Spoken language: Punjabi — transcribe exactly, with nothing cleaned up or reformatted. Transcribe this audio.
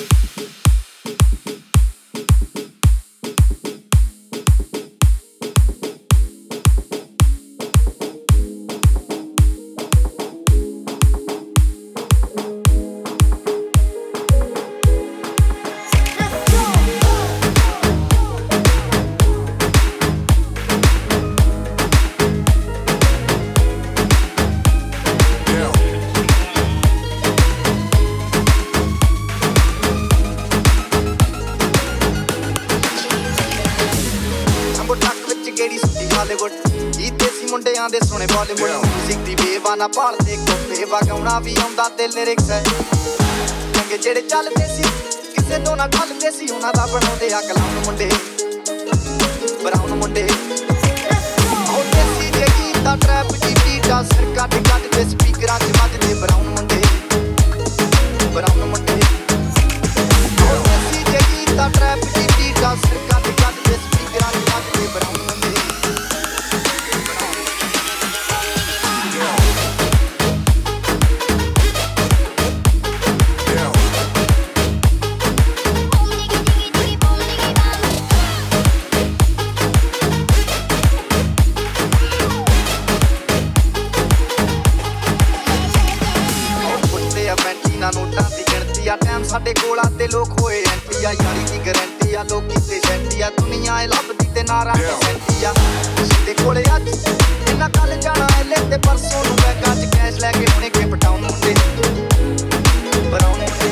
Hollywood ਇਹ ਦੇਸੀ ਮੁੰਡਿਆਂ ਦੇ ਸੋਹਣੇ Bollywood music ਦੀ ਵੇਵਾ ਨਾ ਭਾਲਦੇ ਕੋਪੇ ਵਗਾਉਣਾ ਵੀ ਆਉਂਦਾ ਤੇ ਲਿਰਿਕਸ ਹੈ ਚੰਗੇ ਜਿਹੜੇ ਚੱਲਦੇ ਸੀ ਕਿਸੇ ਤੋਂ ਨਾ ਖੱਲਦੇ ਸੀ ਉਹਨਾਂ ਦਾ ਬਣਾਉਂਦੇ ਆ ਕਲਾਮ ਮੁੰਡੇ ਬਰਾਉਨ ਮੁੰਡੇ ਉਹ ਦੇਸੀ ਜੇ ਗੀਤਾ ਟਰੈਪ ਦੀ ਬੀਟਾ ਸਿਰ ਕੱਟ ਕੱਟ ਤੇ ਸਪੀਕਰਾਂ 'ਚ ਵੱਜਦੇ ਬਰਾਉਨ ਮੁੰਡੇ ਬਰਾਉਨ ਮੁੰਡੇ ਉਹ ਦੇਸੀ ਜੇ ਗੀਤਾ ਟਰੈਪ ਦੀ ਬੀਟਾ ਸਿਰ ਕੱਟ ਕੱਟ ਤੇ ਸਪੀਕਰਾਂ 'ਚ ਵੱਜਦੇ ਬਰਾਉਨ ਮੁੰਡੇ ਨੋਟਾਂ ਦੀ ਗਿਣਤੀ ਆ ਟਾਈਮ ਸਾਡੇ ਕੋਲ ਆ ਤੇ ਲੋਕ ਹੋਏ ਐਂਟੀ ਆ ਯਾਰੀ ਦੀ ਗਰੰਟੀ ਆ ਲੋਕੀ ਤੇ ਸੈਂਟੀ ਆ ਦੁਨੀਆ ਏ ਲੱਭਦੀ ਤੇ ਨਾਰਾ ਤੇ ਸੈਂਟੀ ਆ ਸਿੱਧੇ ਕੋਲੇ ਅੱਜ ਇਹਨਾਂ ਕੱਲ ਜਾਣਾ ਐ ਲੈ ਤੇ ਪਰਸੋਂ ਨੂੰ ਬੈਗਾਂ 'ਚ ਕੈਸ਼ ਲੈ ਕੇ ਹੁਣੇ ਕੇ ਪਟਾਉਣ ਮੁੰਡੇ ਬਰਾਉਣੇ